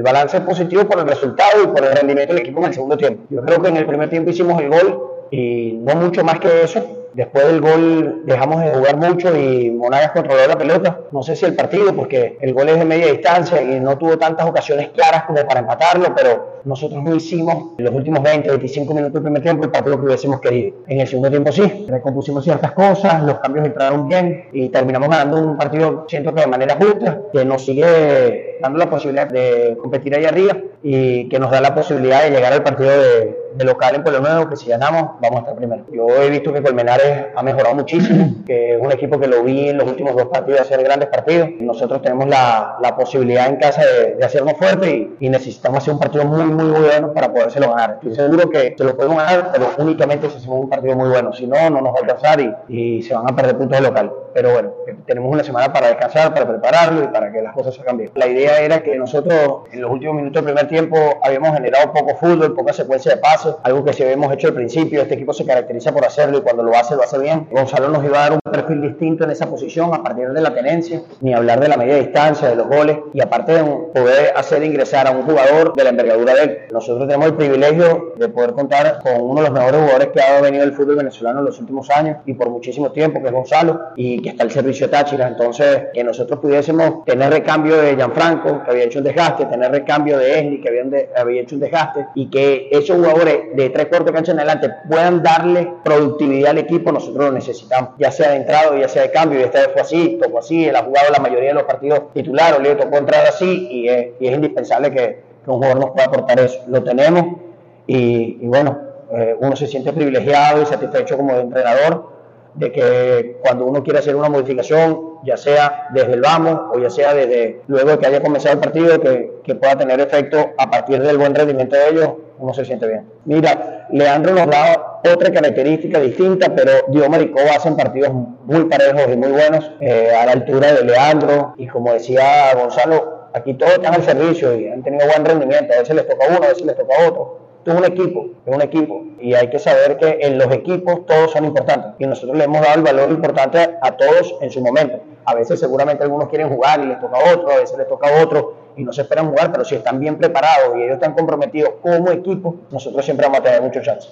el balance es positivo por el resultado y por el rendimiento del equipo en el segundo tiempo. Yo creo que en el primer tiempo hicimos el gol y no mucho más que eso. Después del gol dejamos de jugar mucho y Monagas controló la pelota. No sé si el partido, porque el gol es de media distancia y no tuvo tantas ocasiones claras como para empatarlo, pero nosotros no hicimos en los últimos 20-25 minutos del primer tiempo el partido que hubiésemos querido. En el segundo tiempo sí, recompusimos ciertas cosas, los cambios entraron bien y terminamos ganando un partido, siento que de manera justa, que nos sigue dando la posibilidad de competir ahí arriba y que nos da la posibilidad de llegar al partido de local en Pueblo Nuevo, que si ganamos vamos a estar primero. Yo he visto que Colmenares ha mejorado muchísimo, que es un equipo que lo vi en los últimos 2 partidos de hacer grandes partidos. Nosotros tenemos la posibilidad en casa de hacernos fuertes y necesitamos hacer un partido muy bueno para podérselo ganar. Estoy seguro que se lo podemos ganar, pero únicamente si hacemos un partido muy bueno. Si no, no nos va a alcanzar y se van a perder puntos de local. Pero bueno, tenemos una semana para descansar, para prepararlo y para que las cosas se cambien. La idea era que nosotros en los últimos minutos del primer tiempo habíamos generado poco fútbol, poca secuencia de pases, algo que si habíamos hecho al principio. Este equipo se caracteriza por hacerlo y cuando lo hace bien. Gonzalo nos iba a dar un perfil distinto en esa posición a partir de la tenencia, ni hablar de la media distancia, de los goles y aparte de poder hacer ingresar a un jugador de la envergadura de él. Nosotros tenemos el privilegio de poder contar con uno de los mejores jugadores que ha venido el fútbol venezolano en los últimos años y por muchísimo tiempo, que es Gonzalo, y que está al servicio de Táchira. Entonces, que nosotros pudiésemos tener recambio de Gianfranco, que había hecho un desgaste, tener recambio de Esli, que había hecho un desgaste, y que esos jugadores de 3/4 de cancha en adelante puedan darle productividad al equipo, nosotros lo necesitamos, ya sea de entrada o ya sea de cambio, y esta vez fue así, tocó así, él ha jugado la mayoría de los partidos titulares, le tocó entrar así, y es indispensable que un jugador nos pueda aportar eso. Lo tenemos, y bueno, uno se siente privilegiado y satisfecho como entrenador de que cuando uno quiere hacer una modificación, ya sea desde el vamos o ya sea desde luego de que haya comenzado el partido, que pueda tener efecto a partir del buen rendimiento de ellos, uno se siente bien. Mira, Leandro nos da otra característica distinta, pero Diomar y Coba hacen partidos muy parejos y muy buenos, a la altura de Leandro, y como decía Gonzalo, aquí todos están al servicio y han tenido buen rendimiento. A veces les toca a uno, a veces les toca a otro. Esto es un equipo y hay que saber que en los equipos todos son importantes y nosotros le hemos dado el valor importante a todos en su momento. A veces seguramente algunos quieren jugar y les toca a otro, a veces les toca a otro y no se esperan jugar, pero si están bien preparados y ellos están comprometidos como equipo, nosotros siempre vamos a tener muchos chances.